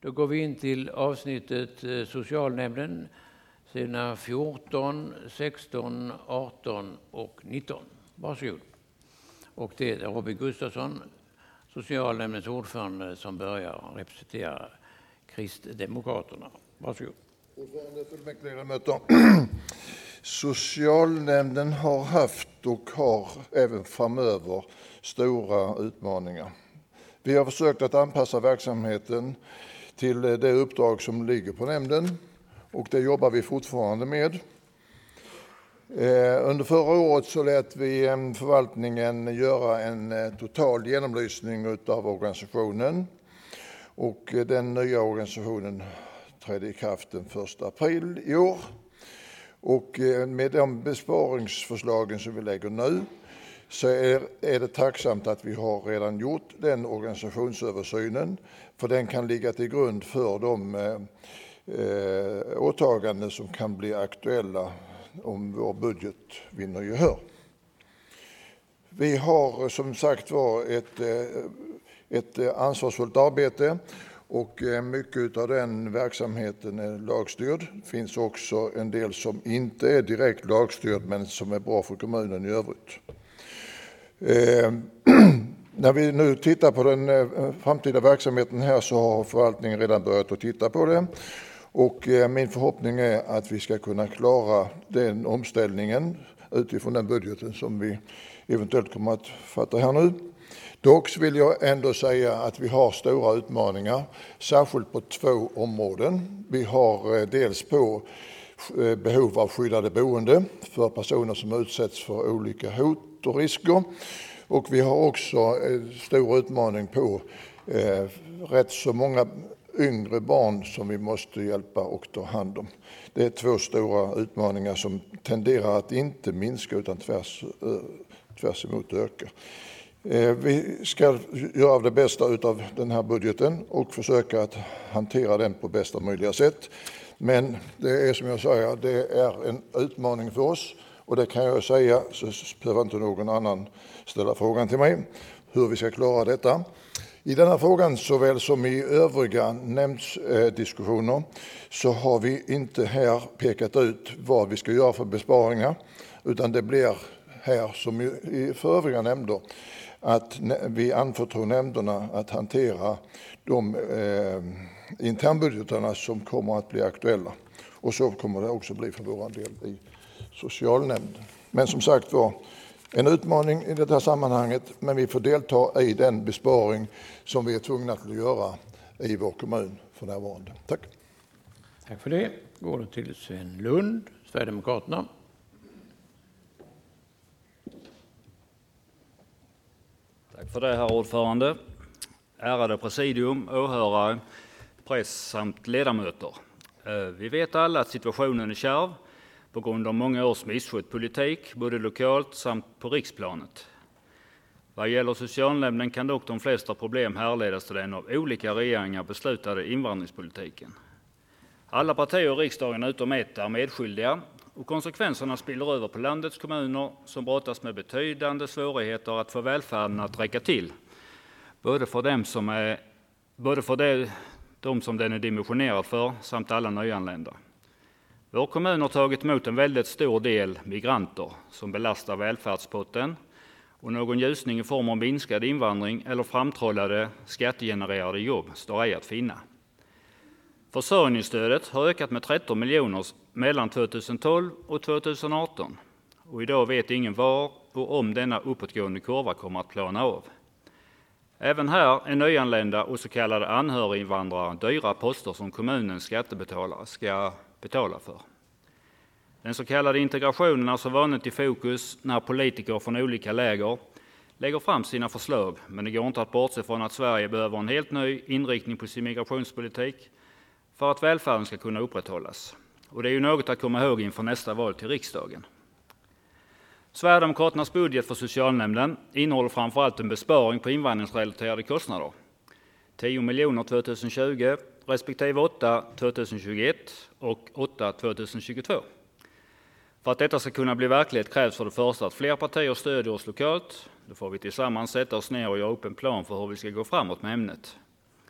Då går vi in till avsnittet socialnämnden, sidorna 14, 16, 18 och 19. Varsågod. Och det är Robin Gustafsson, socialnämndens ordförande, som börjar representera Kristdemokraterna. Varsågod. Ordförande, fullmäktigeledamöter. Socialnämnden har haft och har även framöver stora utmaningar. Vi har försökt att anpassa verksamheten till det uppdrag som ligger på nämnden, och det jobbar vi fortfarande med. Under förra året så lät vi förvaltningen göra en total genomlysning av organisationen, och den nya organisationen trädde i kraft den 1 april i år. Och med de besparingsförslagen som vi lägger nu så är det tacksamt att vi har redan gjort den organisationsöversynen, för den kan ligga till grund för de åtaganden som kan bli aktuella om vår budget vinner gehör. Vi har som sagt var ett ansvarsfullt arbete, och mycket av den verksamheten är lagstyrd. Det finns också en del som inte är direkt lagstyrd men som är bra för kommunen i övrigt. När vi nu tittar på den framtida verksamheten här så har förvaltningen redan börjat att titta på det. Och min förhoppning är att vi ska kunna klara den omställningen utifrån den budgeten som vi eventuellt kommer att fatta här nu. Dock vill jag ändå säga att vi har stora utmaningar, särskilt på 2 områden. Vi har dels på behov av skyddade boende för personer som utsätts för olika hot och risker. Och vi har också en stor utmaning på rätt så många yngre barn som vi måste hjälpa och ta hand om. Det är 2 stora utmaningar som tenderar att inte minska utan tvärs emot öka. Vi ska göra det bästa av den här budgeten och försöka att hantera den på bästa möjliga sätt. Men det är som jag säger, det är en utmaning för oss, och det kan jag säga, så behöver inte någon annan ställa frågan till mig hur vi ska klara detta. I denna frågan såväl som i övriga nämndsdiskussioner så har vi inte här pekat ut vad vi ska göra för besparingar, utan det blir här som i för övriga nämnder att vi anförtror nämnderna att hantera de internbudgetarna som kommer att bli aktuella. Och så kommer det också bli för vår del i socialnämnden. Men som sagt var, en utmaning i det här sammanhanget, men vi får delta i den besparing som vi är tvungna att göra i vår kommun för närvarande. Tack. Tack för det. Går det till Sven Lund, Sverigedemokraterna. Tack för det, herr ordförande. Ärade presidium, åhörare, press samt ledamöter. Vi vet alla att situationen är kärv på grund av många års misskött politik, både lokalt samt på riksplanet. Vad gäller socialnämnden kan dock de flesta problem härledas till den av olika regeringar beslutade invandringspolitiken. Alla partier i riksdagen utom ett är medskyldiga, och konsekvenserna spiller över på landets kommuner som brottas med betydande svårigheter att få välfärden att räcka till, både för de som den är dimensionerad för samt alla nyanlända. Vår kommun har tagit emot en väldigt stor del migranter som belastar välfärdspotten, och någon ljusning i form av minskad invandring eller framtrollade skattegenererade jobb står ej att finna. Försörjningsstödet har ökat med 13 miljoner mellan 2012 och 2018, och idag vet ingen var och om denna uppåtgående kurva kommer att plana av. Även här är nyanlända och så kallade anhöriginvandrare dyra poster som kommunens skattebetalare ska betala för. Den så kallade integrationen är så vanligt i fokus när politiker från olika läger lägger fram sina förslag, men det går inte att bortse från att Sverige behöver en helt ny inriktning på sin migrationspolitik för att välfärden ska kunna upprätthållas. Och det är ju något att komma ihåg inför nästa val till riksdagen. Sverigedemokraternas budget för socialnämnden innehåller framförallt en besparing på invandringsrelaterade kostnader. 10 miljoner 2020 respektive 8 2021 och 8 2022. För att detta ska kunna bli verklighet krävs för det första att fler partier stödjer oss lokalt. Då får vi tillsammans sätta oss ner och göra upp en plan för hur vi ska gå framåt med ämnet.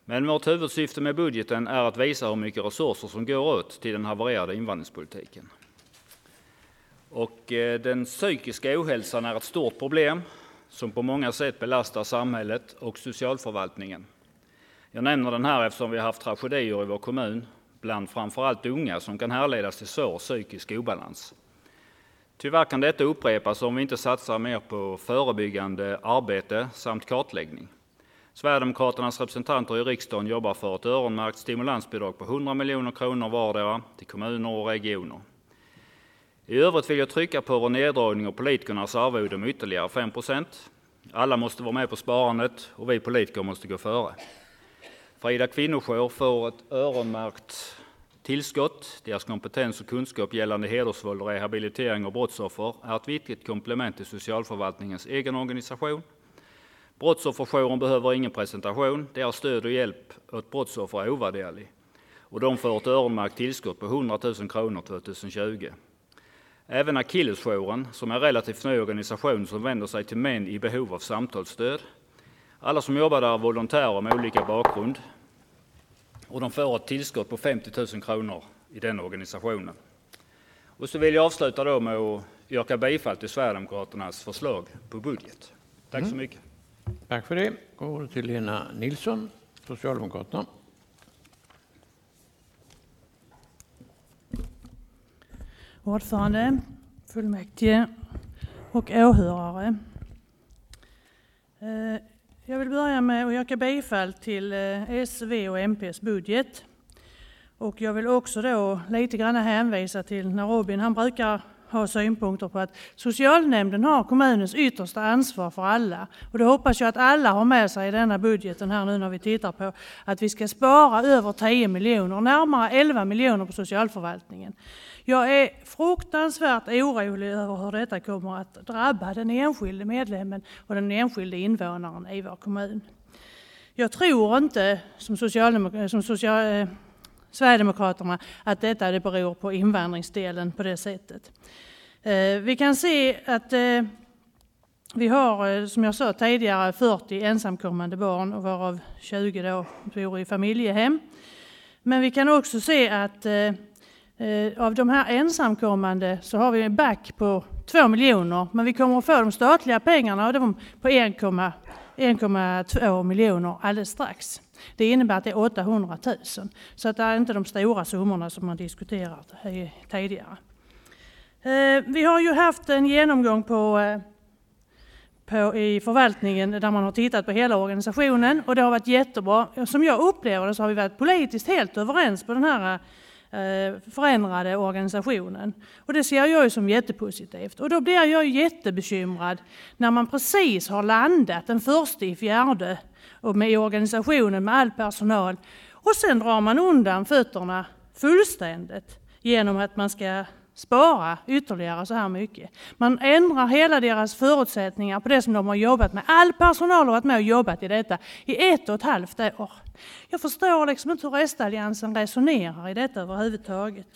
Men vårt huvudsyfte med budgeten är att visa hur mycket resurser som går åt till den havererade invandringspolitiken. Och den psykiska ohälsan är ett stort problem som på många sätt belastar samhället och socialförvaltningen. Jag nämner den här eftersom vi har haft tragedier i vår kommun bland framförallt unga som kan härledas till svår psykisk obalans. Tyvärr kan detta upprepas om vi inte satsar mer på förebyggande arbete samt kartläggning. Sverigedemokraternas representanter i riksdagen jobbar för ett öronmärkt stimulansbidrag på 100 miljoner kronor vardera till kommuner och regioner. I övrigt vill jag trycka på vår neddragning av politikernas arvode med ytterligare 5%. Alla måste vara med på sparandet och vi politiker måste gå före. Frida kvinnojour får ett öronmärkt tillskott. Deras kompetens och kunskap gällande hedersvåld och rehabilitering av brottsoffer är ett viktigt komplement till socialförvaltningens egen organisation. Brottsofferjouren behöver ingen presentation. Deras stöd och hjälp åt brottsoffer är ovärderlig. Och de får ett öronmärkt tillskott på 100 000 kronor 2020. Även Akillesjouren, som är en relativt ny organisation som vänder sig till män i behov av samtalsstöd. Alla som jobbar där är volontärer med olika bakgrund. Och de får ett tillskott på 50 000 kronor i den organisationen. Och så vill jag avsluta då med att yrka bifall till Sverigedemokraternas förslag på budget. Tack så mycket. Tack för det. Och till Lena Nilsson, Socialdemokraterna. Ordförande, fullmäktige och åhörare. Jag vill börja med att yrka bifall till SV och MPs budget. Och jag vill också då lite grann hänvisa till när Robin, han brukar ha synpunkter på att socialnämnden har kommunens yttersta ansvar för alla. Och det hoppas jag att alla har med sig i denna budgeten här nu när vi tittar på att vi ska spara över 10 miljoner, närmare 11 miljoner på socialförvaltningen. Jag är fruktansvärt orolig över hur detta kommer att drabba den enskilde medlemmen och den enskilde invånaren i vår kommun. Jag tror inte som Sverigedemokraterna att det beror på invandringsdelen på det sättet. Vi kan se att vi har, som jag sa tidigare, 40 ensamkommande barn och varav 20 då bor i familjehem. Men vi kan också se att av de här ensamkommande så har vi en back på 2 miljoner. Men vi kommer att få de statliga pengarna och de på 1,2 miljoner alldeles strax. Det innebär att det är 800 000. Så att det är inte de stora summorna som man diskuterat tidigare. Vi har ju haft en genomgång i förvaltningen där man har tittat på hela organisationen. Och det har varit jättebra. Som jag upplever det så har vi varit politiskt helt överens på den här förändrade organisationen. Och det ser jag ju som jättepositivt. Och då blir jag jättebekymrad när man precis har landat den 1/4 och med organisationen med all personal. Och sen drar man undan fötterna fullständigt genom att man ska spara ytterligare så här mycket. Man ändrar hela deras förutsättningar på det som de har jobbat med. All personal har varit med och jobbat i detta i 1,5 år. Jag förstår liksom inte hur restalliansen resonerar i detta överhuvudtaget.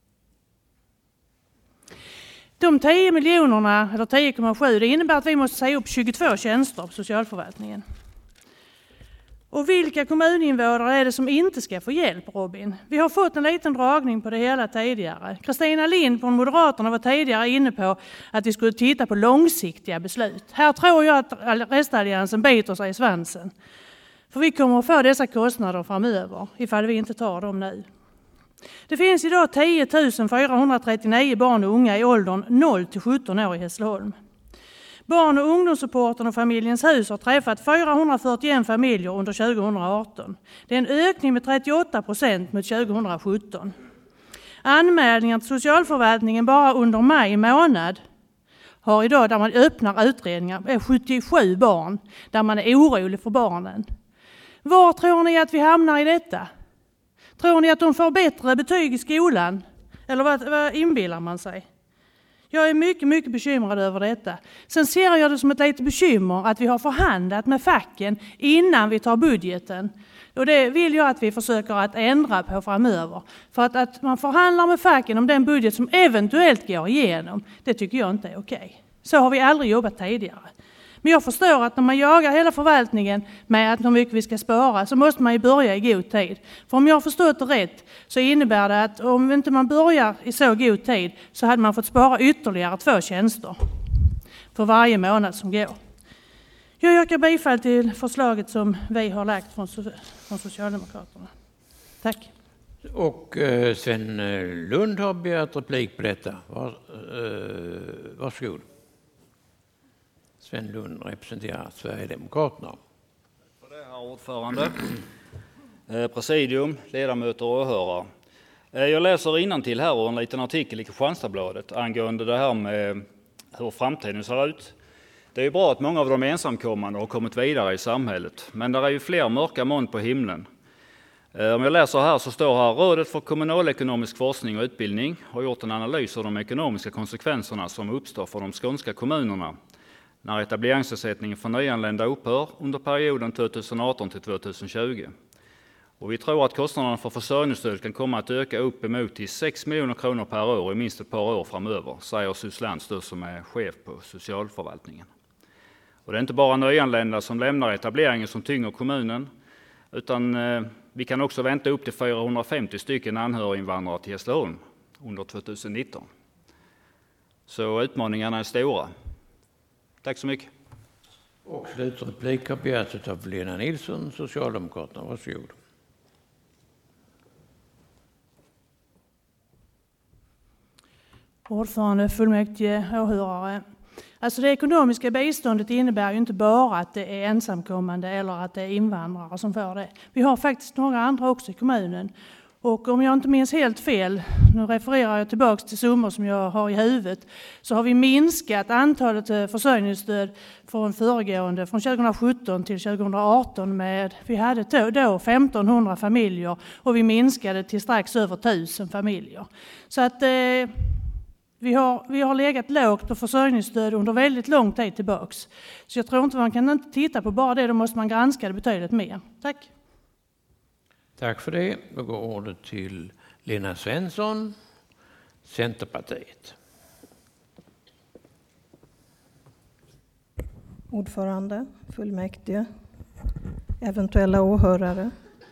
De 10 miljonerna, eller 10,7, det innebär att vi måste säga upp 22 tjänster på socialförvaltningen. Och vilka kommuninvånare är det som inte ska få hjälp, Robin? Vi har fått en liten dragning på det hela tidigare. Kristina Lind från Moderaterna var tidigare inne på att vi skulle titta på långsiktiga beslut. Här tror jag att restalliansen biter sig i svansen. För vi kommer att få dessa kostnader framöver ifall vi inte tar dem nu. Det finns idag 10 439 barn och unga i åldern 0 till 17 år i Hässleholm. Barn- och ungdomssupporten och Familjens hus har träffat 441 familjer under 2018. Det är en ökning med 38% mot 2017. Anmälningar till socialförvaltningen bara under maj månad har idag, där man öppnar utredningar, är 77 barn där man är orolig för barnen. Var tror ni att vi hamnar i detta? Tror ni att de får bättre betyg i skolan? Eller vad inbillar man sig? Jag är mycket, mycket bekymrad över detta. Sen ser jag det som ett litet bekymmer att vi har förhandlat med facken innan vi tar budgeten. Och det vill jag att vi försöker att ändra på framöver. För att man förhandlar med facken om den budget som eventuellt går igenom, det tycker jag inte är okej. Så har vi aldrig jobbat tidigare. Men jag förstår att när man jagar hela förvaltningen med att hur mycket vi ska spara så måste man ju börja i god tid. För om jag har förstått det rätt så innebär det att om inte man börjar i så god tid så hade man fått spara ytterligare 2 tjänster för varje månad som går. Jag yrkar bifall till förslaget som vi har lagt från Socialdemokraterna. Tack. Och Sven Lund har begärt replik på detta. Varsågod. Sven Lund representerar Sverigedemokraterna. För det, herr ordförande, presidium, ledamöter och åhörare. Jag läser innantill här och en liten artikel i Kristianstadsbladet angående det här med hur framtiden ser ut. Det är ju bra att många av de ensamkommande har kommit vidare i samhället, men det är ju fler mörka moln på himlen. Om jag läser här så står här: Rådet för kommunalekonomisk forskning och utbildning har gjort en analys av de ekonomiska konsekvenserna som uppstår för de skånska kommunerna när etableringsersättningen för nyanlända upphör under perioden 2018 till 2020. Och vi tror att kostnaderna för försörjningsstöd kan komma att öka upp emot till 6 miljoner kronor per år i minst ett par år framöver, säger Syslands som är chef på socialförvaltningen. Och det är inte bara nyanlända som lämnar etableringen som tynger kommunen, utan vi kan också vänta upp till 450 stycken anhöriginvandrare till Hässleholm under 2019. Så utmaningarna är stora. Tack så mycket. Och slutreplik har begärts av Lena Nilsson, Socialdemokraterna. Varsågod. Ordförande, fullmäktige, åhörare. Alltså det ekonomiska biståndet innebär ju inte bara att det är ensamkommande eller att det är invandrare som får det. Vi har faktiskt några andra också i kommunen. Och om jag inte minns helt fel, nu refererar jag tillbaka till summor som jag har i huvudet, så har vi minskat antalet försörjningsstöd från 2017 till 2018 med, vi hade då 1500 familjer och vi minskade till strax över 1000 familjer. Så att vi har legat lågt på försörjningsstöd under väldigt lång tid tillbaks. Så jag tror inte man kan inte titta på bara det, då måste man granska det betydligt mer. Tack. Tack för det. Då går ordet till Lena Svensson, Centerpartiet. Ordförande, fullmäktige, eventuella åhörare.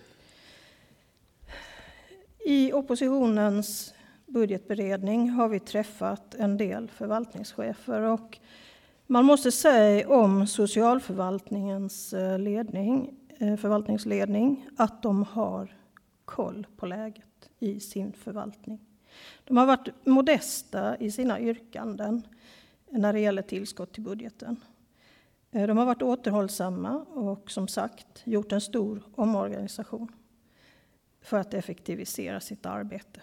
I oppositionens budgetberedning har vi träffat en del förvaltningschefer och man måste säga om socialförvaltningens förvaltningsledning att de har koll på läget i sin förvaltning. De har varit modesta i sina yrkanden när det gäller tillskott till budgeten. De har varit återhållsamma och som sagt gjort en stor omorganisation för att effektivisera sitt arbete.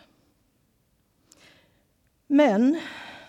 Men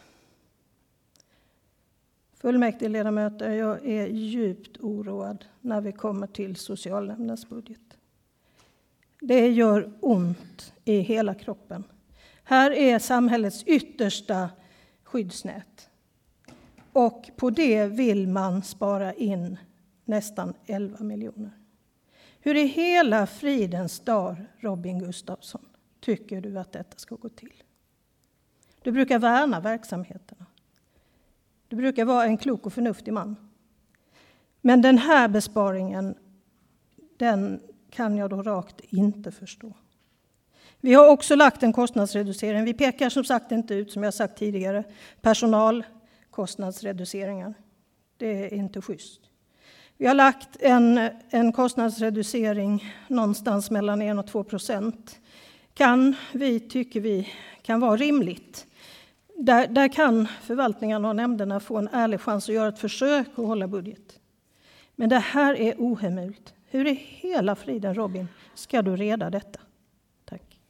fullmäktigeledamöter, jag är djupt oroad när vi kommer till socialnämndens budget. Det gör ont i hela kroppen. Här är samhällets yttersta skyddsnät. Och på det vill man spara in nästan 11 miljoner. Hur i hela fridens dag, Robin Gustafsson, tycker du att detta ska gå till? Du brukar värna verksamheterna. Du brukar vara en klok och förnuftig man. Men den här besparingen, den kan jag då rakt inte förstå. Vi har också lagt en kostnadsreducering. Vi pekar som sagt inte ut, som jag sagt tidigare, personalkostnadsreduceringar. Det är inte schysst. Vi har lagt en kostnadsreducering någonstans mellan 1 och 2%. Tycker vi kan vara rimligt. Där kan förvaltningarna och nämnderna få en ärlig chans att göra ett försök att hålla budget. Men det här är ohemult. Hur i hela friden, Robin, ska du reda detta? Tack.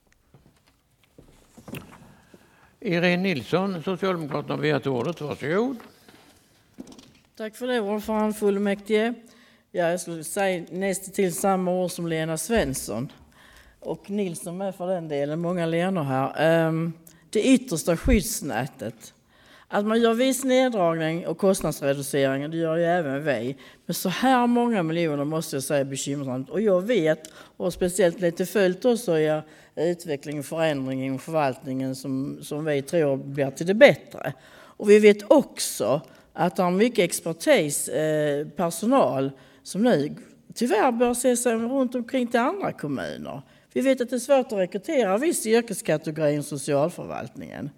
Irene Nilsson, Socialdemokraterna, har begärt ordet. Varsågod. Tack för det, ordförande fullmäktige. Jag skulle säga nästan till samma ord som Lena Svensson. Och Nilsson med för den delen, många Lenor här. Det yttersta skyddsnätet. Att man gör viss neddragning och kostnadsreducering, det gör ju även vi. Men så här många miljoner måste jag säga är bekymmersamt. Och jag vet, och speciellt lite följt också, är utveckling och förändring i förvaltningen som vi tror blir till det bättre. Och vi vet också att det är mycket expertis, personal som nu tyvärr bör se sig runt omkring till andra kommuner. Vi vet att det är svårt att rekrytera viss yrkeskategori i socialförvaltningen.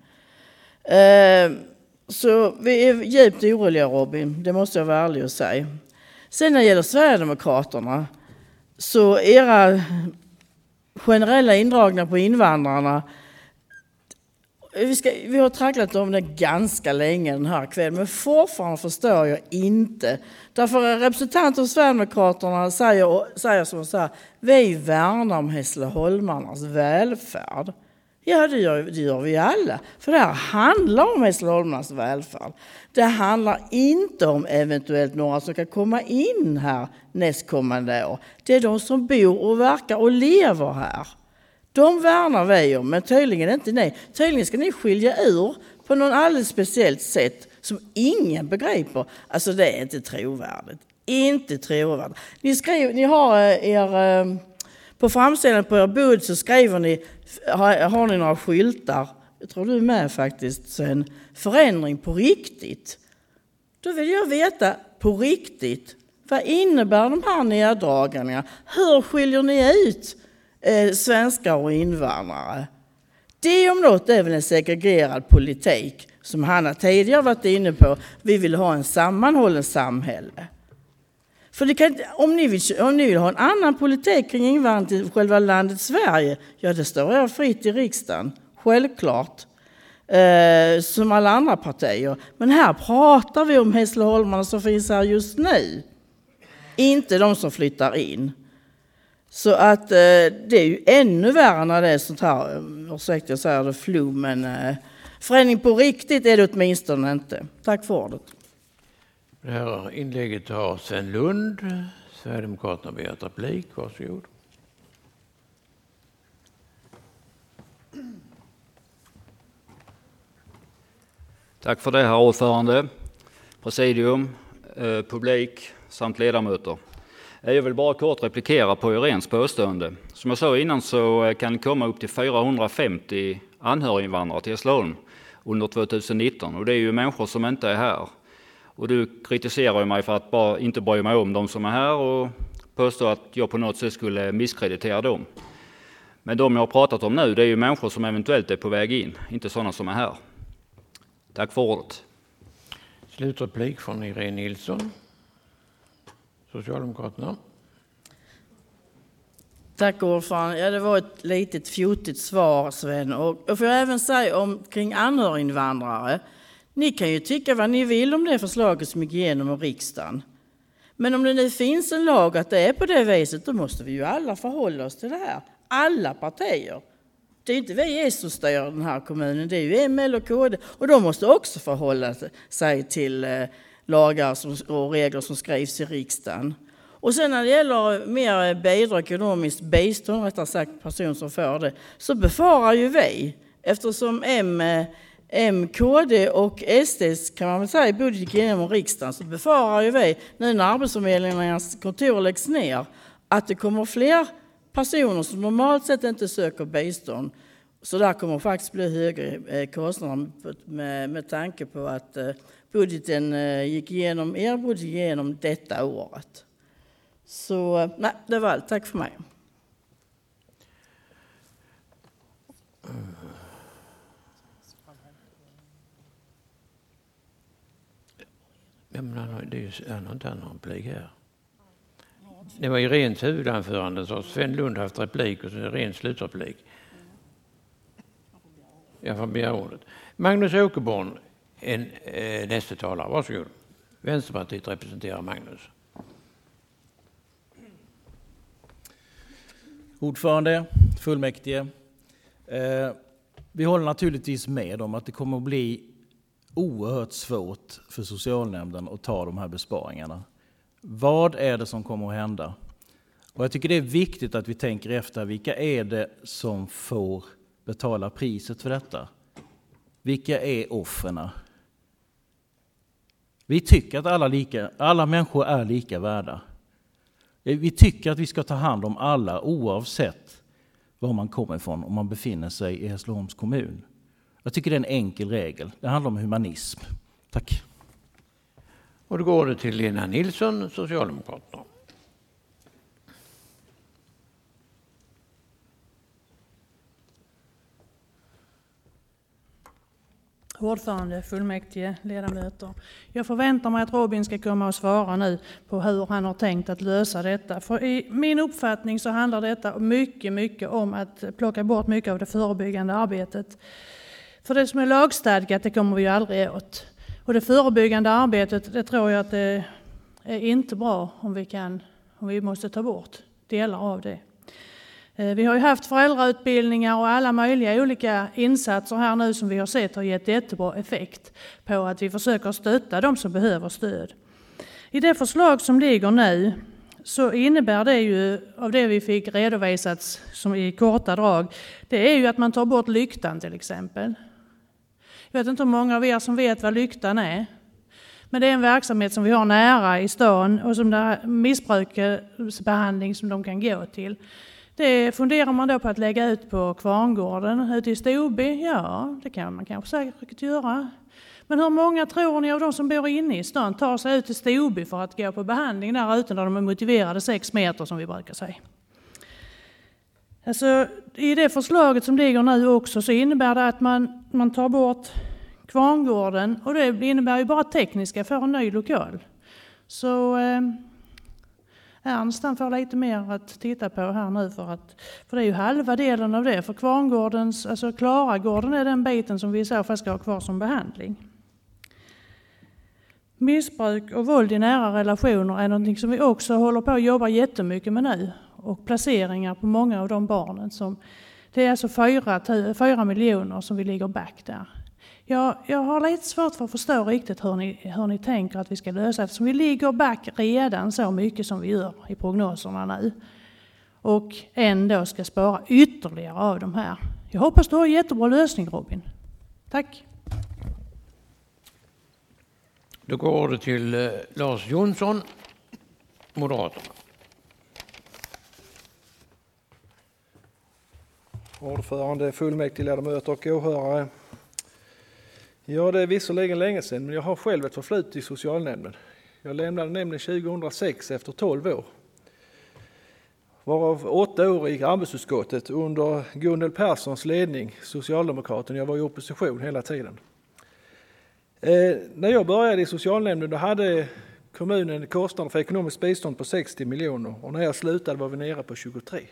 Så vi är djupt oroliga, Robin, det måste jag vara ärlig och säga. Sen när det gäller Sverigedemokraterna, så era generella indragningar på invandrarna, vi har tragglat om det ganska länge den här kvällen, men fortfarande förstår jag inte. Därför representanter av Sverigedemokraterna säger som så här: vi värnar om Hässleholmarnas välfärd. Ja, det gör vi alla. För det här handlar om Hässleholmarnas välfärd. Det handlar inte om eventuellt några som kan komma in här nästkommande år. Det är de som bor och verkar och lever här. De värnar vi om, men tydligen inte ni. Tydligen ska ni skilja ur på något alldeles speciellt sätt som ingen begriper. Alltså det är inte trovärdigt. Inte trovärdigt. Ni har på framsidan på er budget så skriver ni, har ni några skyltar, jag tror du är med faktiskt, så en förändring på riktigt. Då vill jag veta på riktigt, vad innebär de här neddragningarna? Hur skiljer ni ut svenskar och invandrare? Det om något är väl en segregerad politik som Hanna tidigare varit inne på. Vi vill ha en sammanhållen samhälle. För det kan, om ni vill ha en annan politik kring invandring till själva landet Sverige, ja det står jag fritt i riksdagen, självklart, som alla andra partier. Men här pratar vi om Hässleholmarna som finns här just nu, inte de som flyttar in. Så att det är ju ännu värre när det är sånt här, ursäkta jag säger det, flum, men förändring på riktigt är det åtminstone inte. Tack för ordet. Det här inlägget har Sven Lund, Sverigedemokraterna, begärt replik. Varsågod. Tack för det, herr ordförande, presidium, publik samt ledamöter. Jag vill bara kort replikera på Iréns påstående. Som jag sa innan så kan det komma upp till 450 anhöriginvandrare till Hässleholm under 2019. Och det är ju människor som inte är här. Och du kritiserar mig för att bara inte bry mig om de som är här och påstår att jag på något sätt skulle misskreditera dem. Men de jag har pratat om nu, det är ju människor som eventuellt är på väg in, inte sådana som är här. Tack för ordet. Slutreplik från Irene Nilsson, Socialdemokraterna. Tack ordförande. Ja, det var ett litet fjuttigt svar, Sven. Och får jag även säga kring anhöriginvandrare. Ni kan ju tycka vad ni vill om det förslaget som gick igenom i riksdagen. Men om det nu finns en lag att det är på det viset, då måste vi ju alla förhålla oss till det här. Alla partier. Det är inte vi som styr den här kommunen, det är ju ML och KD. Och de måste också förhålla sig till lagar och regler som skrivs i riksdagen. Och sen när det gäller mer bidrag, ekonomiskt bistånd, rättare sagt person som får det, så befarar ju vi, eftersom M, KD och SD kan man väl säga budget genom riksdagen, så befarar ju vi nu när arbetsförmedlingarnas kontor läggs ner att det kommer fler personer som normalt sett inte söker bistånd. Så där kommer faktiskt bli högre kostnader med tanke på att budgeten gick igenom, er budget igenom detta året. Så nej, det var allt. Tack för mig. Ja, men han har inte någon replik här. Det var Irens huvudanförande, så Sven Lund har haft replik och så är Irens slutreplik. Jag får begära ordet. Magnus Åkerborn, nästa talare. Varsågod. Vänsterpartiet representerar Magnus. Ordförande, fullmäktige. Vi håller naturligtvis med om att det kommer att bli oerhört svårt för socialnämnden att ta de här besparingarna. Vad är det som kommer att hända? Och jag tycker det är viktigt att vi tänker efter vilka är det som får betala priset för detta? Vilka är offren? Vi tycker att alla människor är lika värda. Vi tycker att vi ska ta hand om alla oavsett var man kommer ifrån om man befinner sig i Hässleholms kommun. Jag tycker det är en enkel regel. Det handlar om humanism. Tack. Och då går det till Lena Nilsson, Socialdemokraterna. Ordförande, fullmäktige, ledamöter. Jag förväntar mig att Robin ska komma och svara nu på hur han har tänkt att lösa detta. För i min uppfattning så handlar detta mycket om att plocka bort mycket av det förebyggande arbetet. För det som är lagstadgat, det kommer vi ju aldrig åt. Och det förebyggande arbetet, det tror jag att det är inte bra om vi måste ta bort delar av det. Vi har ju haft föräldrautbildningar och alla möjliga olika insatser här nu som vi har sett har gett jättebra effekt på att vi försöker stötta de som behöver stöd. I det förslag som ligger nu så innebär det ju, av det vi fick redovisats som i korta drag, det är ju att man tar bort lyktan till exempel. Jag vet inte hur många av er som vet vad lyktan är. Men det är en verksamhet som vi har nära i stan och som det är missbruksbehandling som de kan gå till. Det funderar man då på att lägga ut på Kvarngården ute i Stoby. Ja, det kan man kanske säkert göra. Men hur många tror ni av de som bor inne i stan tar sig ut till Stoby för att gå på behandling där ute där de är motiverade 6 meter som vi brukar säga? Alltså, i det förslaget som ligger nu också så innebär det att man tar bort Kvarngården och det innebär ju bara tekniska för en ny lokal. Så Ernst får lite mer att titta på här nu för det är ju halva delen av det. För Kvarngårdens, alltså Klaragården är den biten som vi i så fall ska ha kvar som behandling. Missbruk och våld i nära relationer är någonting som vi också håller på att jobba jättemycket med nu. Och placeringar på många av de barnen. Det är alltså 4 miljoner som vi ligger back där. Jag har lite svårt för att förstå riktigt hur ni tänker att vi ska lösa det. Eftersom vi ligger back redan så mycket som vi gör i prognoserna nu. Och ändå ska spara ytterligare av de här. Jag hoppas du har en jättebra lösning, Robin. Tack. Då går det till Lars Jonsson, Moderaterna. Ordförande, fullmäktigeledamöter och åhörare. Ja, det är visserligen länge sedan, men jag har själv ett förflutet i socialnämnden. Jag lämnade nämligen 2006 efter 12 år. Varav 8 år i arbetsutskottet under Gunnel Perssons ledning, Socialdemokraten. Jag var i opposition hela tiden. När jag började i socialnämnden då hade kommunen kostnader för ekonomiskt bistånd på 60 miljoner och när jag slutade var vi nere på 23.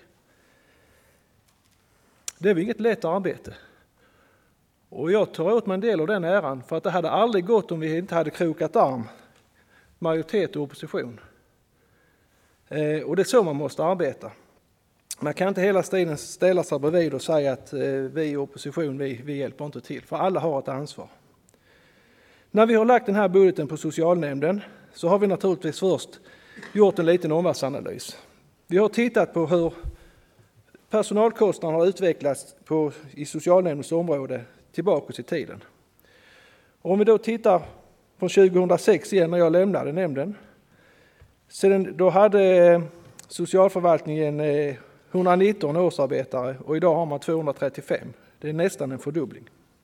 Det var inget lätt arbete. Och jag tar åt mig en del av den äran för att det hade aldrig gått om vi inte hade krokat arm, majoritet och opposition. Och det är så man måste arbeta. Man kan inte hela tiden ställa sig bredvid och säga att vi i opposition, vi hjälper inte till. För alla har ett ansvar. När vi har lagt den här budgeten på socialnämnden så har vi naturligtvis först gjort en liten omvärldsanalys. Vi har tittat på hur personalkostnaderna har utvecklats i socialnämndens område tillbaka i tiden. Och om vi då tittar från 2006 igen när jag lämnade nämnden. Då hade socialförvaltningen 119 årsarbetare och idag har man 235. Det är nästan en fördubbling.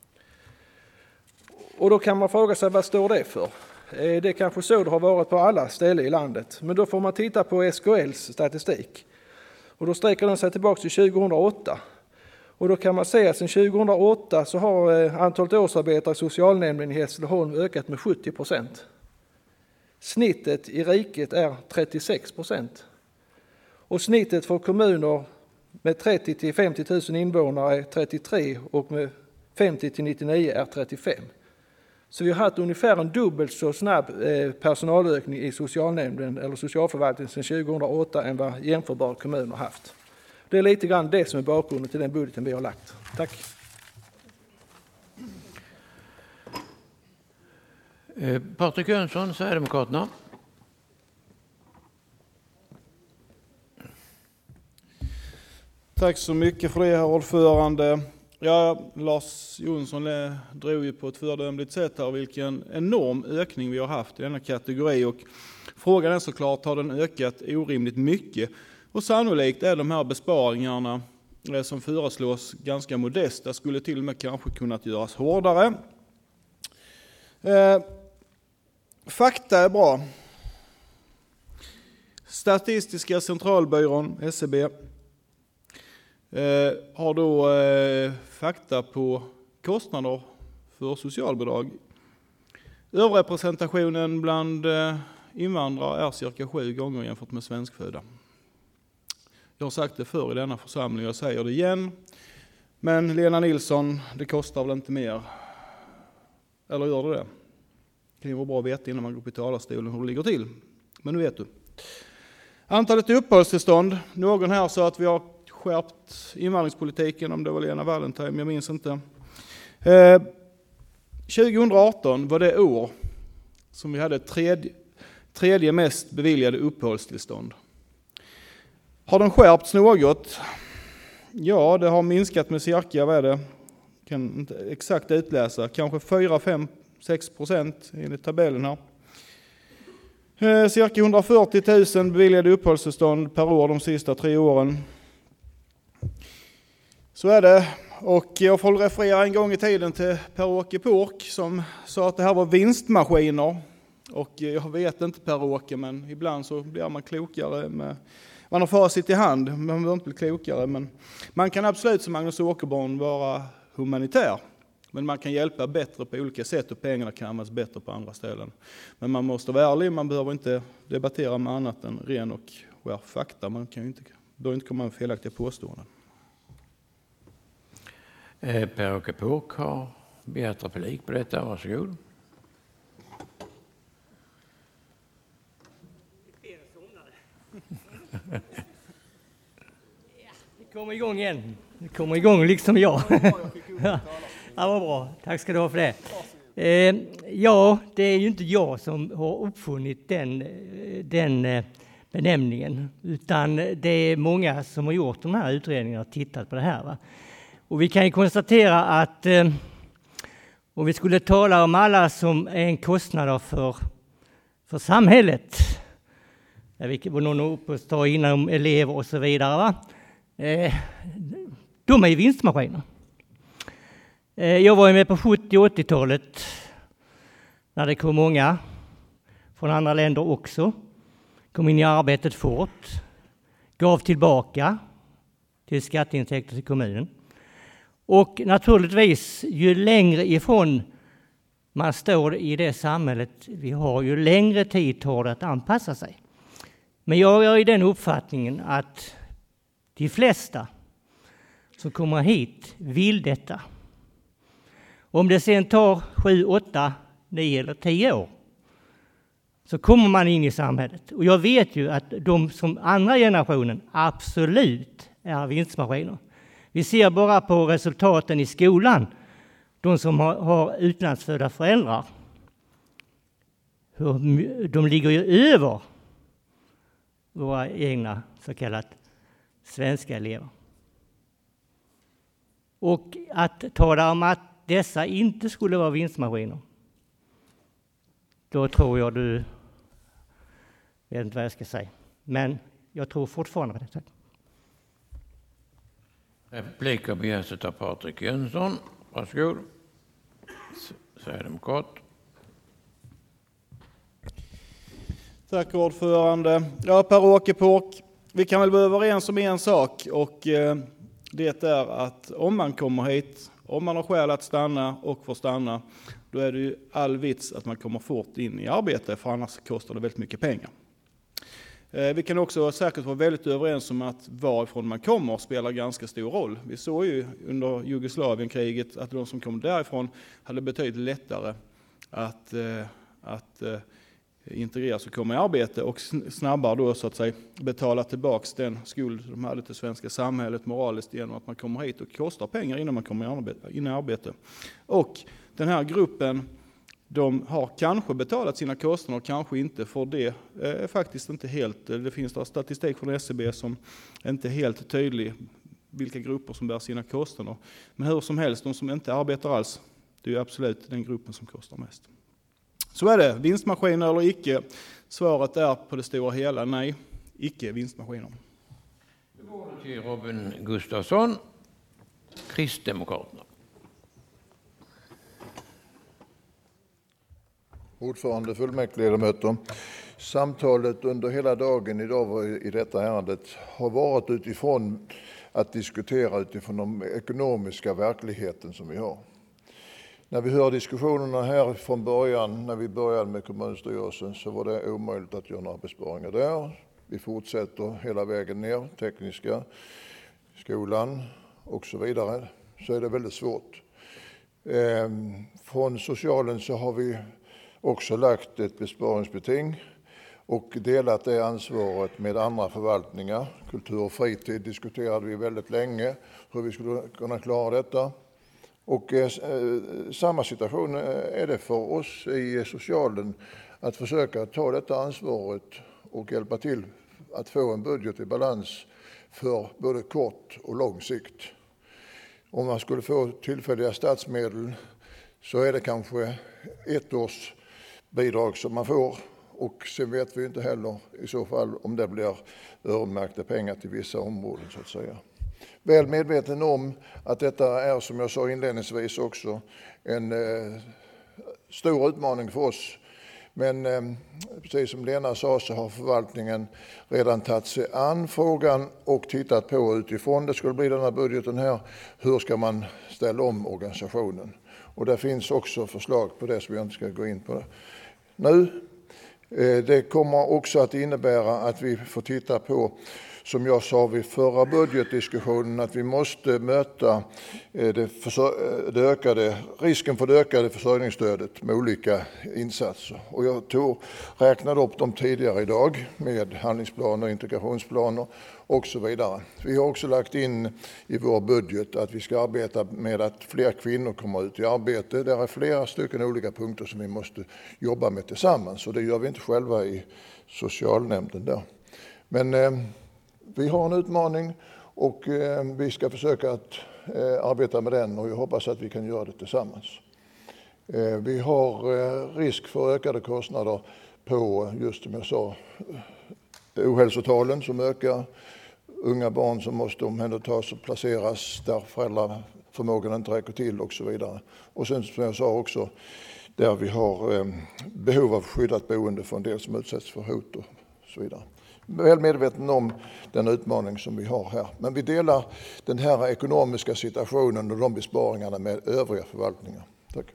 Och då kan man fråga sig vad står det för? Det är kanske så det har varit på alla ställen i landet. Men då får man titta på SKLs statistik. Och då sträcker den sig tillbaka till 2008. Och då kan man se att sedan 2008 så har antalet årsarbetare i socialnämnden i Hässleholm ökat med 70%. Snittet i riket är 36%. Och snittet för kommuner med 30 till 50 000 invånare är 33 och med 50 till 99 är 35. Så vi har haft ungefär en dubbelt så snabb personalökning i socialnämnden eller socialförvaltningen sedan 2008 än vad jämförbara kommuner har haft. Det är lite grann det som är bakgrunden till den budgeten vi har lagt. Tack. Patrik Jönsson, Sverigedemokraterna. Tack så mycket för det, herr ordförande. Ja, Lars Jonsson drog ju på ett föredömligt sätt här vilken enorm ökning vi har haft i denna kategori. Och frågan är såklart, har den ökat orimligt mycket? Och sannolikt är de här besparingarna som föreslås ganska modesta, skulle till och med kanske kunnat göras hårdare. Fakta är bra. Statistiska centralbyrån, SCB, har då fakta på kostnader för socialbidrag. Överrepresentationen bland invandrare är cirka 7 gånger jämfört med svenskfödda. Jag har sagt det förr i denna församling, jag säger det igen. Men Lena Nilsson, det kostar väl inte mer? Eller gör det? Det kan ju vara bra att veta innan man går upp i talarstolen hur det ligger till. Men nu vet du. Antalet uppehållstillstånd. Någon här sa att vi har skärpt invandringspolitiken, om det var Lena Wallentheim, jag minns inte. 2018 var det år som vi hade tredje mest beviljade uppehållstillstånd. Har den skärpts något? Ja, det har minskat med cirka, vad är det? Kan inte exakt utläsa, kanske 4-5-6% enligt tabellen här. Cirka 140 000 beviljade uppehållstillstånd per år de sista 3 åren. Så är det. Och jag får referera en gång i tiden till Per-Åke Pork som sa att det här var vinstmaskiner. Och jag vet inte Per-Åke, men ibland så blir man klokare. Man har facit i hand, man behöver inte bli klokare. Men man kan absolut som Magnus Åkerborn vara humanitär. Men man kan hjälpa bättre på olika sätt och pengarna kan användas bättre på andra ställen. Men man måste vara ärlig, man behöver inte debattera med annat än ren och skär fakta. Man kan ju bör inte komma med felaktiga påståenden. Per-Åke Pork har begärt replik på detta, varsågod. Det kommer igång igen. Det kommer igång liksom jag. Ja, vad bra. Tack ska du ha för det. Ja, det är ju inte jag som har uppfunnit den benämningen, utan det är många som har gjort de här utredningarna och tittat på det här. Va? Och vi kan ju konstatera att om vi skulle tala om alla som är en kostnad för samhället, vilket var någon uppe och ta inom elever och så vidare, va? De är ju vinstmaskiner. Jag var ju med på 70- och 80-talet när det kom många från andra länder också. Kom in i arbetet fort, gav tillbaka till skatteintäkter till kommunen. Och naturligtvis, ju längre ifrån man står i det samhället vi har, ju längre tid tar det att anpassa sig. Men jag är i den uppfattningen att de flesta som kommer hit vill detta. Om det sen tar 7, 8, 9 eller 10 år så kommer man in i samhället. Och jag vet ju att de som andra generationen absolut är vinstmaskiner. Vi ser bara på resultaten i skolan, de som har utlandsfödda föräldrar. De ligger ju över våra egna så kallat svenska elever. Och att tala om att dessa inte skulle vara vinstmaskiner, då tror jag du vet inte vad jag ska säga. Men jag tror fortfarande på det. Tack. Repliker begärs av Patrik Jönsson. Varsågod. Sverigedemokrat. Tack ordförande. Ja, Per-Åke Pork. Vi kan väl vara överens om en sak, och det är att om man kommer hit, om man har skäl att stanna och får stanna, då är det ju all vits att man kommer fort in i arbete, för annars kostar det väldigt mycket pengar. Vi kan också säkert vara väldigt överens om att varifrån man kommer spelar ganska stor roll. Vi såg ju under Jugoslavienkriget att de som kom därifrån hade betydligt lättare att integreras och komma i arbete, och snabbare då så att säga betala tillbaks den skuld de hade till svenska samhället moraliskt genom att man kommer hit och kostar pengar innan man kommer in i arbete. Och den här gruppen, de har kanske betalat sina kostnader, kanske inte, för det är faktiskt inte helt, det finns där statistik från SCB som inte är helt tydlig vilka grupper som bär sina kostnader. Men hur som helst, de som inte arbetar alls, det är ju absolut den gruppen som kostar mest. Så är det, vinstmaskiner eller icke? Svaret är på det stora hela nej, icke vinstmaskiner. Då går det till Robin Gustafsson, Kristdemokraterna. Ordförande, fullmäktigeledamöter. Samtalet under hela dagen idag i detta ärendet har varit utifrån att diskutera utifrån den ekonomiska verkligheten som vi har. När vi hör diskussionerna här från början, när vi började med kommunstyrelsen, så var det omöjligt att göra några besparingar där. Vi fortsätter hela vägen ner, tekniska, skolan och så vidare. Så är det väldigt svårt. Från socialen så har vi också lagt ett besparingsbeting och delat det ansvaret med andra förvaltningar. Kultur och fritid diskuterade vi väldigt länge hur vi skulle kunna klara detta. Och samma situation är det för oss i socialen att försöka ta detta ansvaret och hjälpa till att få en budget i balans för både kort och lång sikt. Om man skulle få tillfälliga statsmedel så är det kanske ett års bidrag som man får, och sen vet vi inte heller i så fall om det blir öronmärkta pengar till vissa områden så att säga. Väl medveten om att detta är, som jag sa inledningsvis, också en stor utmaning för oss. Men precis som Lena sa så har förvaltningen redan tagit sig an frågan och tittat på utifrån det skulle bli den här budgeten här. Hur ska man ställa om organisationen? Och det finns också förslag på det som jag inte ska gå in på nu. Det kommer också att innebära att vi får titta på, som jag sa vid förra budgetdiskussionen, att vi måste möta risken för det ökade försörjningsstödet med olika insatser. Och jag räknade upp dem tidigare idag med handlingsplaner, integrationsplaner och så vidare. Vi har också lagt in i vår budget att vi ska arbeta med att fler kvinnor kommer ut i arbete. Det är flera stycken olika punkter som vi måste jobba med tillsammans, och det gör vi inte själva i socialnämnden där. Men vi har en utmaning och vi ska försöka att arbeta med den, och jag hoppas att vi kan göra det tillsammans. Vi har risk för ökade kostnader på, just som jag sa, ohälsotalen som ökar, unga barn som måste omhändertas och placeras där föräldraförmågan inte räcker till och så vidare. Och sen som jag sa också, där vi har behov av skyddat boende för en del som utsätts för hot och så vidare. Väl medveten om den utmaning som vi har här. Men vi delar den här ekonomiska situationen och de besparingarna med övriga förvaltningar. Tack.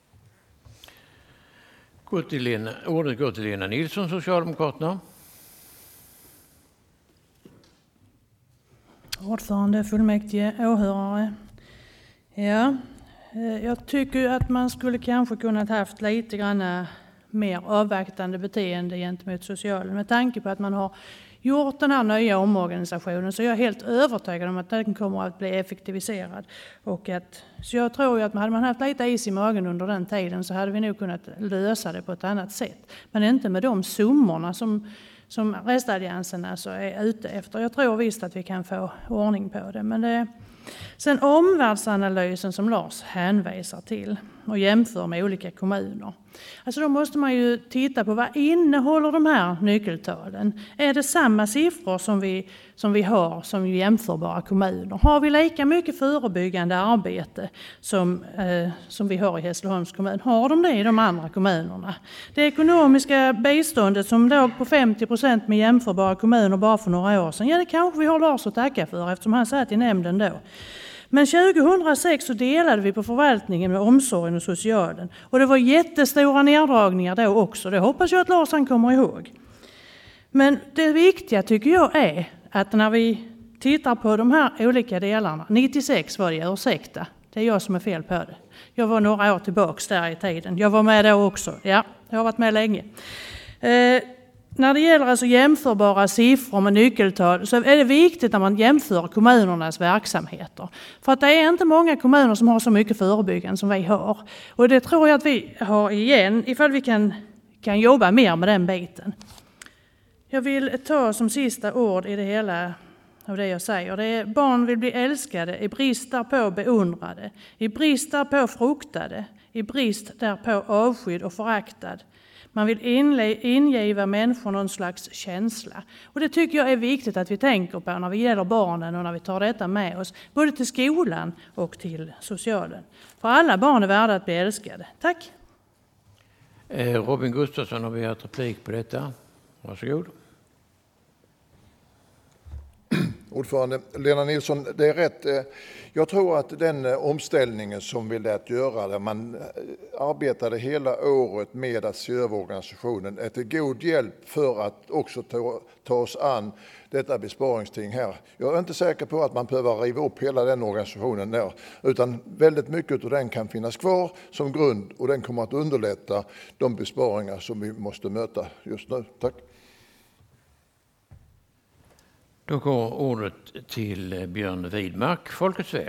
Ordet går till Lena Nilsson, Socialdemokraterna. Ordförande, fullmäktige, åhörare. Ja, jag tycker att man skulle kanske kunnat haft lite grann mer avvaktande beteende gentemot socialen. Med tanke på att man har gjort den här nya omorganisationen så är jag helt övertygad om att den kommer att bli effektiviserad. Så jag tror ju att hade man haft lite is i magen under den tiden så hade vi nog kunnat lösa det på ett annat sätt. Men inte med de summorna som restalliansen alltså är ute efter. Jag tror visst att vi kan få ordning på det. Men sen omvärldsanalysen som Lars hänvisar till och jämför med olika kommuner. Alltså då måste man ju titta på vad innehåller de här nyckeltalen. Är det samma siffror som vi har som jämförbara kommuner? Har vi lika mycket förebyggande arbete som vi har i Hässleholms kommun? Har de det i de andra kommunerna? Det ekonomiska biståndet som låg på 50% med jämförbara kommuner bara för några år sedan. Ja, det kanske vi har Lars att tacka för eftersom han satt i nämnden då. Men 2006 så delade vi på förvaltningen med omsorgen och socialen. Och det var jättestora neddragningar då också. Det hoppas jag att Lars han kommer ihåg. Men det viktiga tycker jag är att när vi tittar på de här olika delarna. 96 var det, ursäkta. Det är jag som är fel på det. Jag var några år tillbaks där i tiden. Jag var med då också. Ja, jag har varit med länge. När det gäller alltså jämförbara siffror med nyckeltal så är det viktigt när man jämför kommunernas verksamheter. För att det är inte många kommuner som har så mycket förebyggande som vi har. Och det tror jag att vi har igen ifall vi kan jobba mer med den biten. Jag vill ta som sista ord i det hela av det jag säger. Det är barn vill bli älskade, i brist därpå beundrade, i brist därpå fruktade, i brist därpå avskydd och föraktad. Man vill ingiva människor någon slags känsla. Och det tycker jag är viktigt att vi tänker på när vi gäller barnen och när vi tar detta med oss. Både till skolan och till socialen. För alla barn är värda att bli älskade. Tack! Robin Gustafsson har begärt replik på detta. Varsågod. Ordförande Lena Nilsson, det är rätt. Jag tror att den omställningen som vi lät göra, där man arbetade hela året med att se över organisationen, är till god hjälp för att också ta oss an detta besparingsting här. Jag är inte säker på att man behöver riva upp hela den organisationen där, utan väldigt mycket av den kan finnas kvar som grund och den kommer att underlätta de besparingar som vi måste möta just nu. Tack. Då går ordet till Björn Widmark, Folkets väl.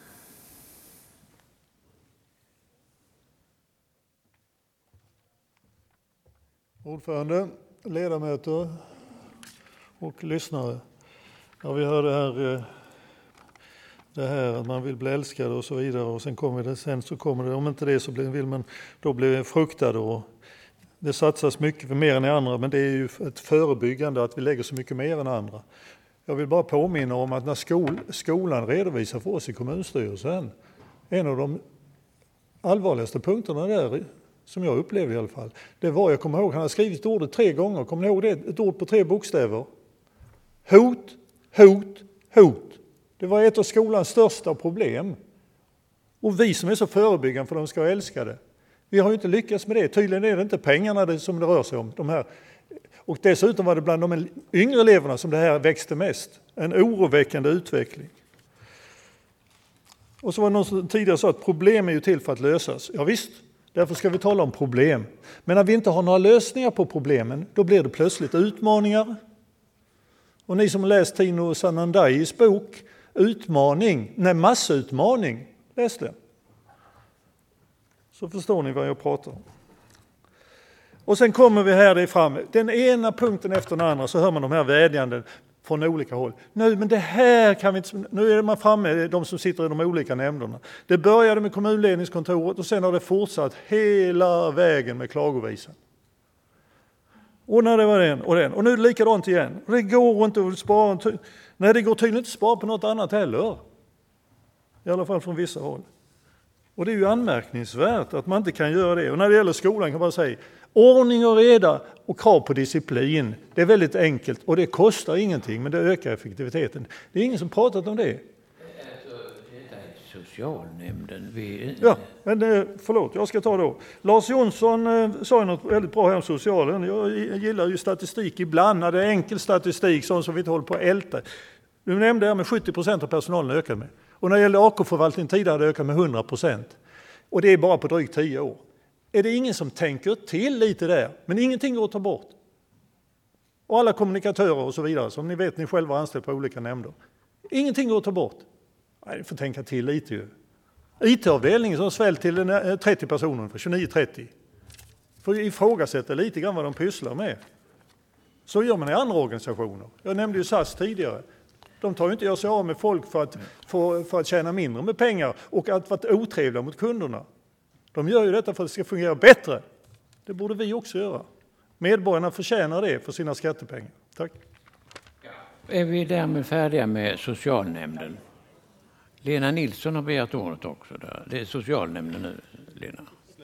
Ordförande, ledamöter och lyssnare. Ja, vi hörde här det här att man vill bli älskad och så vidare, och sen kommer det, om inte det så vill man då bli fruktad. Och det satsas mycket för mer än i andra, men det är ju ett förebyggande att vi lägger så mycket mer än andra. Jag vill bara påminna om att när skolan redovisar för oss i kommunstyrelsen, en av de allvarligaste punkterna där, som jag upplevde i alla fall, det var, jag kommer ihåg, han har skrivit ordet 3 gånger, kommer ni ihåg det? Ett ord på 3 bokstäver. Hot, hot, hot. Det var ett av skolans största problem. Och vi som är så förebyggande för de ska vara älskade, vi har ju inte lyckats med det. Tydligen är det inte pengarna som det rör sig om. De här. Och dessutom var det bland de yngre eleverna som det här växte mest. En oroväckande utveckling. Och så var det någon som tidigare sa att problem är ju till för att lösas. Ja visst, därför ska vi tala om problem. Men när vi inte har några lösningar på problemen, då blir det plötsligt utmaningar. Och ni som har läst Tino Sanandais bok, massutmaning, läs den. Så förstår ni vad jag pratar om. Och sen kommer vi här fram, den ena punkten efter den andra, så hör man de här vädjanden från olika håll. Men det här kan vi inte, nu är man framme, de som sitter i de olika nämnderna. Det började med kommunledningskontoret och sen har det fortsatt hela vägen med klagovisan. Och när det var den och den. Och nu är det likadant igen. Och det går inte att spara. Nej, det går tydligen inte att spara på något annat heller. I alla fall från vissa håll. Och det är ju anmärkningsvärt att man inte kan göra det. Och när det gäller skolan kan man säga ordning och reda och krav på disciplin. Det är väldigt enkelt och det kostar ingenting, men det ökar effektiviteten. Det är ingen som pratat om det. Socialnämnden. Ja, men förlåt, jag ska ta då. Lars Jonsson sa något väldigt bra här om socialen. Jag gillar ju statistik ibland, när det är enkel statistik, sånt som vi inte håller på att älta. Du nämnde det med 70% av personalen ökade med. Och när det gäller AK-förvaltning tidigare hade det ökat med 100%. Och det är bara på drygt 10 år. Är det ingen som tänker till lite där? Men ingenting går att ta bort. Och alla kommunikatörer och så vidare, som ni vet, ni själva anställt på olika nämnder. Ingenting går att ta bort. Nej, det får tänka till lite ju. IT-avdelningen som svällt till 30 personer, för 29-30. Får ifrågasätta lite grann vad de pysslar med. Så gör man i andra organisationer. Jag nämnde ju SAS tidigare. De tar ju inte göra sig av med folk för att tjäna mindre med pengar och att vara otrevliga mot kunderna. De gör ju detta för att det ska fungera bättre. Det borde vi också göra. Medborgarna förtjänar det för sina skattepengar. Tack. Är vi därmed färdiga med socialnämnden? Lena Nilsson har begärt ordet också. Där. Det är socialnämnden nu, Lena.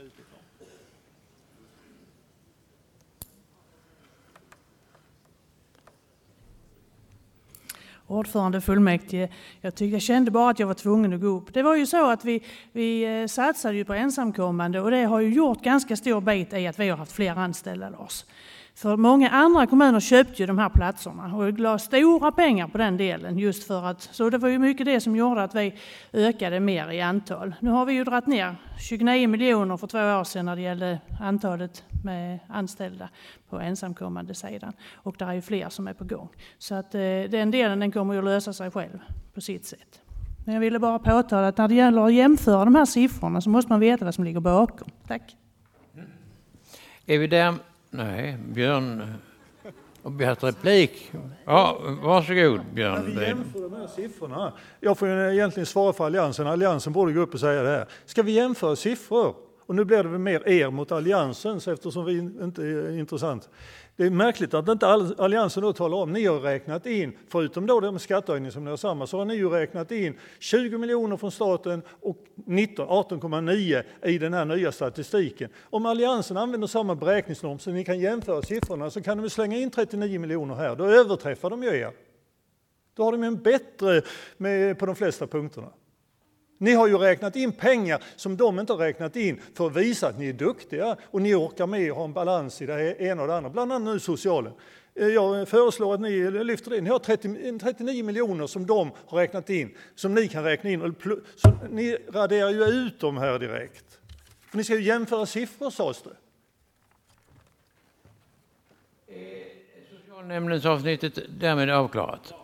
Ordförande fullmäktige, jag kände bara att jag var tvungen att gå upp. Det var ju så att vi satsade ju på ensamkommande och det har ju gjort ganska stor bit i att vi har haft fler anställda, Lars. För många andra kommuner köpte ju de här platserna och la stora pengar på den delen just för att, så det var ju mycket det som gjorde att vi ökade mer i antal. Nu har vi ju dragit ner 29 miljoner för 2 år sedan när det gällde antalet med anställda på ensamkommande sidan. Och där är ju fler som är på gång. Så att den delen den kommer ju att lösa sig själv på sitt sätt. Men jag ville bara påtala att när det gäller att jämföra de här siffrorna så måste man veta vad som ligger bakom. Tack. Är vi där? Nej, Björn och begärt replik. Ja, varsågod Björn. När vi jämför de här siffrorna, jag får ju egentligen svara för Alliansen. Alliansen borde gå upp och säga det här. Ska vi jämföra siffror? Och nu blir det väl mer er mot alliansens eftersom vi inte är intressant. Det är märkligt att inte alliansen då talar om. Ni har räknat in, förutom då de skattehöjningar som ni har samma, så har ni ju räknat in 20 miljoner från staten och 18,9 i den här nya statistiken. Om alliansen använder samma beräkningsnorm så ni kan jämföra siffrorna så kan de slänga in 39 miljoner här. Då överträffar de ju er. Då har de en bättre på de flesta punkterna. Ni har ju räknat in pengar som de inte har räknat in för att visa att ni är duktiga och ni orkar med att ha en balans i det ena och det andra, bland annat nu socialen. Jag föreslår att ni lyfter det. Ni har 39 miljoner som de har räknat in, som ni kan räkna in. Så ni raderar ju ut dem här direkt. Ni ska ju jämföra siffror, sades det. Socialnämndens avsnittet därmed avklarat.